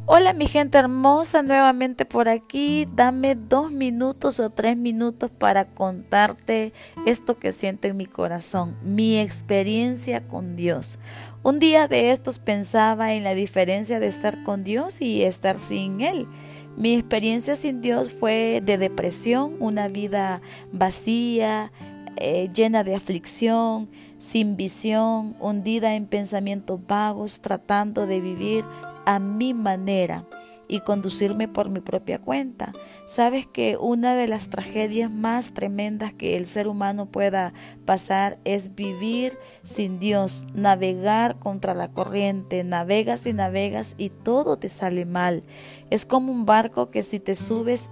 Hola mi gente hermosa, nuevamente por aquí. Dame 2 minutos o 3 minutos para contarte esto que siento en mi corazón, mi experiencia con Dios. Un día de estos pensaba en la diferencia de estar con Dios y estar sin Él. Mi experiencia sin Dios fue de depresión, una vida vacía, llena de aflicción, sin visión, hundida en pensamientos vagos, tratando de vivir a mi manera y conducirme por mi propia cuenta. Sabes que una de las tragedias más tremendas que el ser humano pueda pasar es vivir sin Dios, navegar contra la corriente, navegas y todo te sale mal. Es como un barco que si te subes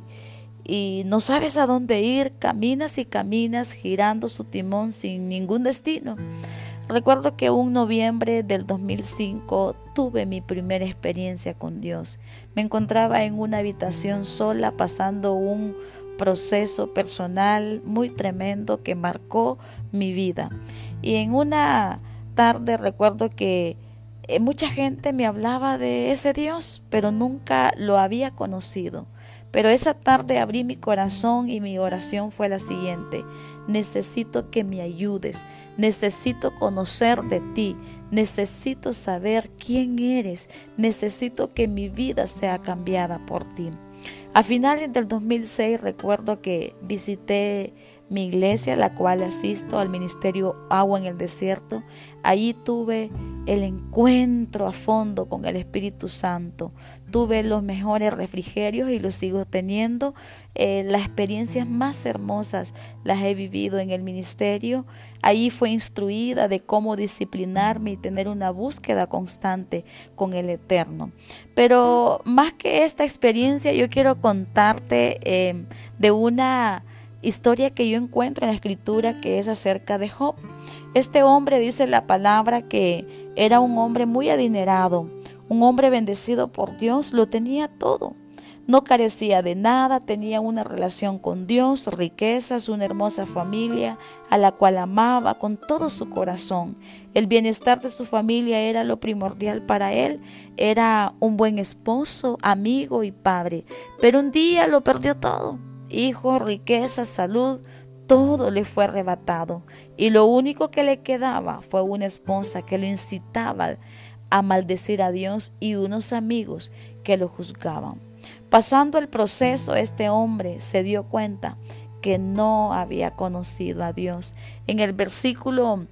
y no sabes a dónde ir, caminas y caminas girando su timón sin ningún destino. Recuerdo que un noviembre del 2005 tuve mi primera experiencia con Dios. Me encontraba en una habitación sola pasando un proceso personal muy tremendo que marcó mi vida. Y en una tarde recuerdo que mucha gente me hablaba de ese Dios, pero nunca lo había conocido. Pero esa tarde abrí mi corazón y mi oración fue la siguiente: necesito que me ayudes, necesito conocer de ti, necesito saber quién eres, necesito que mi vida sea cambiada por ti. A finales del 2006 recuerdo que visité mi iglesia, la cual asisto al ministerio Agua en el Desierto. Allí tuve el encuentro a fondo con el Espíritu Santo. Tuve los mejores refrigerios y los sigo teniendo. Las experiencias más hermosas las he vivido en el ministerio. Allí fue instruida de cómo disciplinarme y tener una búsqueda constante con el Eterno. Pero más que esta experiencia, yo quiero contarte de una historia que yo encuentro en la escritura, que es acerca de Job. Este hombre, dice la palabra, que era un hombre muy adinerado, un hombre bendecido por Dios, lo tenía todo. No carecía de nada, tenía una relación con Dios, riquezas, una hermosa familia a la cual amaba con todo su corazón. El bienestar de su familia era lo primordial para él. Era un buen esposo, amigo y padre. Pero un día lo perdió todo. Hijos, riqueza, salud, todo le fue arrebatado. Y lo único que le quedaba fue una esposa que lo incitaba a maldecir a Dios y unos amigos que lo juzgaban. Pasando el proceso, este hombre se dio cuenta que no había conocido a Dios. En el versículo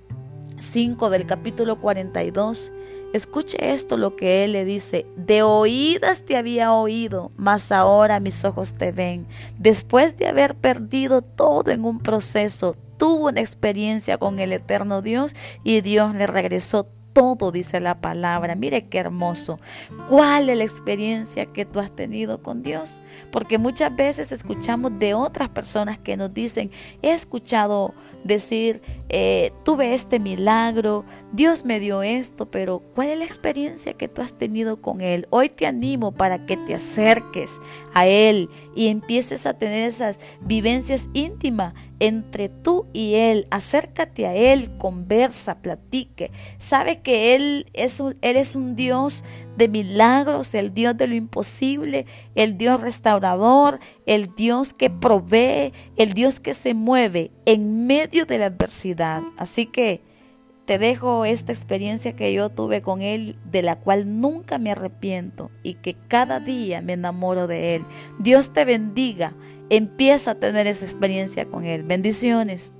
5 del capítulo 42, escuche esto lo que él le dice: de oídas te había oído, mas ahora mis ojos te ven. Después de haber perdido todo en un proceso, tuvo una experiencia con el eterno Dios y Dios le regresó todo, dice la palabra. Mire qué hermoso. ¿Cuál es la experiencia que tú has tenido con Dios? Porque muchas veces escuchamos de otras personas que nos dicen: he escuchado decir, tuve este milagro, Dios me dio esto, pero ¿cuál es la experiencia que tú has tenido con Él? Hoy te animo para que te acerques a Él y empieces a tener esas vivencias íntimas entre tú y Él. Acércate a Él, conversa, platique. Sabe que Él es un Dios de milagros, el Dios de lo imposible, el Dios restaurador, el Dios que provee, el Dios que se mueve en medio de la adversidad. Así que te dejo esta experiencia que yo tuve con Él, de la cual nunca me arrepiento y que cada día me enamoro de Él. Dios te bendiga. Empieza a tener esa experiencia con Él. Bendiciones.